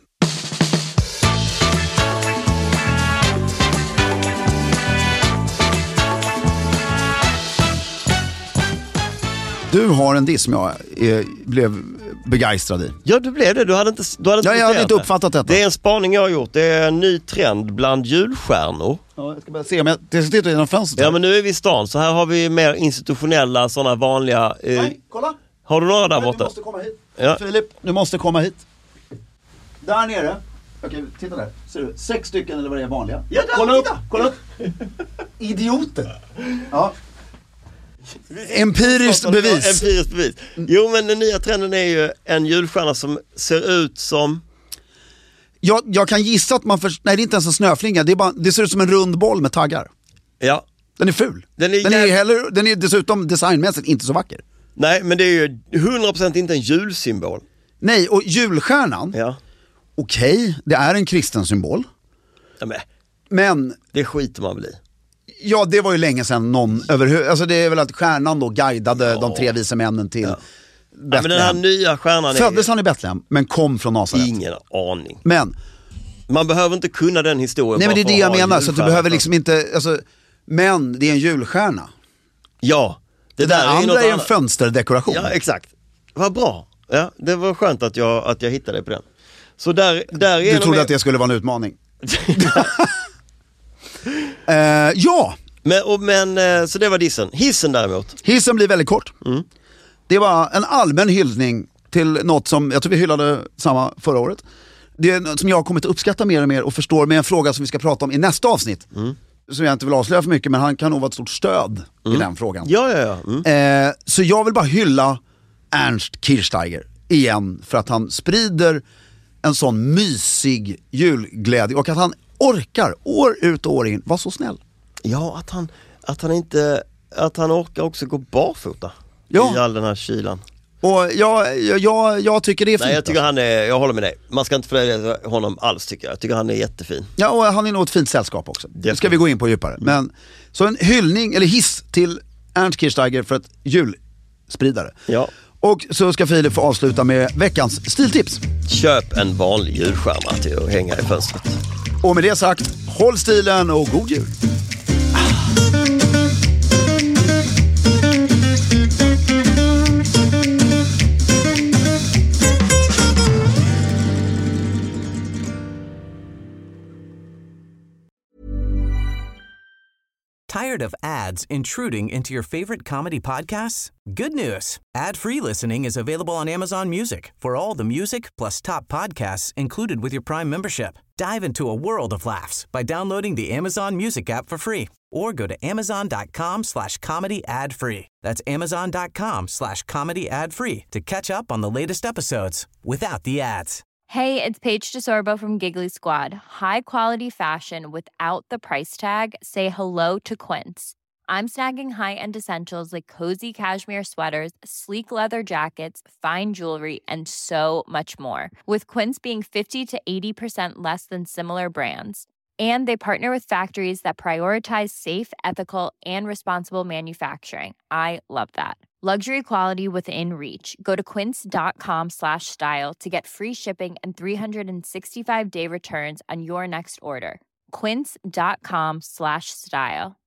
Du har en diss som jag är, blev begeistrad i. Ja, du blev det. Du hade inte, du hade inte, ja, jag hade inte uppfattat detta. Det är en spaning jag har gjort. Det är en ny trend bland julstjärnor. Ja, jag ska bara se om jag, jag ska titta genom fönstret. Ja, men nu är vi i stan. Så här har vi mer institutionella, sådana vanliga... Eh... Nej, kolla. Har du några där Nej, borta? Du måste komma hit. Ja. Filip, du måste komma hit. Där nere. Okej, titta där. Ser du? Sex stycken eller vad det är vanliga. Ja, där, kolla upp, titta. kolla upp. Idioter. Ja. Empiriskt bevis. Empiriskt bevis. Jo, men den nya trenden är ju en julstjärna som ser ut som... Jag, jag kan gissa att man... För... Nej, det är inte ens en snöflinga. Det, är bara... det ser ut som en rund boll med taggar. Ja. Den är ful. Den är, den är, heller... den är dessutom designmässigt inte så vacker. Nej, men det är ju hundra procent inte en julsymbol. Nej, och julstjärnan... Ja. Okej, okay, det är en kristen symbol. Ja, men... men... Det skiter man väl i. Ja, det var ju länge sedan någon överhuvud... Alltså det är väl att stjärnan då guidade ja. de tre vise männen till... Ja. Ja, men den här nya stjärnan föddes är... han i Betlehem, men kom från Nasaret. Ingen aning. Men... Man behöver inte kunna den historien. Nej, men det är det jag menar, så att du behöver liksom inte... Alltså, men det är en julstjärna. Ja. Det, det där, där är andra är en annat. Fönsterdekoration. Ja, exakt. Vad bra. Ja, det var skönt att jag, att jag hittade på den. Så där, där är du trodde med... att det skulle vara en utmaning. uh, ja. Men, och, men, så det var dissen. Hissen däremot. Hissen blir väldigt kort. Mm. Det var en allmän hyllning till något som, jag tror vi hyllade samma förra året. Det är något som jag har kommit att uppskatta mer och mer och förstår med en fråga som vi ska prata om i nästa avsnitt. Mm. Som jag inte vill avslöja för mycket, men han kan nog vara ett stort stöd mm. i den frågan. Ja, ja, ja. Mm. Eh, så jag vill bara hylla Ernst Kirchsteiger igen för att han sprider en sån mysig julglädje och att han orkar år ut och år in vara så snäll. Ja, att han, att han inte att han orkar också gå barfota ja. i all den här kylan. Och jag, jag, jag tycker det är fint. Nej, jag tycker han är, jag håller med dig. Man ska inte förleda honom alls tycker jag. Jag tycker han är jättefin. Ja, och han är nog ett fint sällskap också. Det ska vi gå in på djupare. Mm. Men, så en hyllning, eller hiss till Ernst Kirchsteiger för ett julspridare. Ja. Och så ska Filip få avsluta med veckans stiltips. Köp en vanlig julstjärna till att hänga i fönstret. Och med det sagt, håll stilen och god jul. Tired of ads intruding into your favorite comedy podcasts? Good news. Ad-free listening is available on Amazon Music for all the music plus top podcasts included with your Prime membership. Dive into a world of laughs by downloading the Amazon Music app for free or go to amazon.com slash comedy ad free. That's amazon.com slash comedy ad free to catch up on the latest episodes without the ads. Hey, it's Paige DeSorbo from Giggly Squad. High quality fashion without the price tag. Say hello to Quince. I'm snagging high-end essentials like cozy cashmere sweaters, sleek leather jackets, fine jewelry, and so much more. With Quince being fifty to eighty percent less than similar brands. And they partner with factories that prioritize safe, ethical, and responsible manufacturing. I love that. Luxury quality within reach. Go to quince.com slash style to get free shipping and three sixty-five day returns on your next order. Quince.com slash style.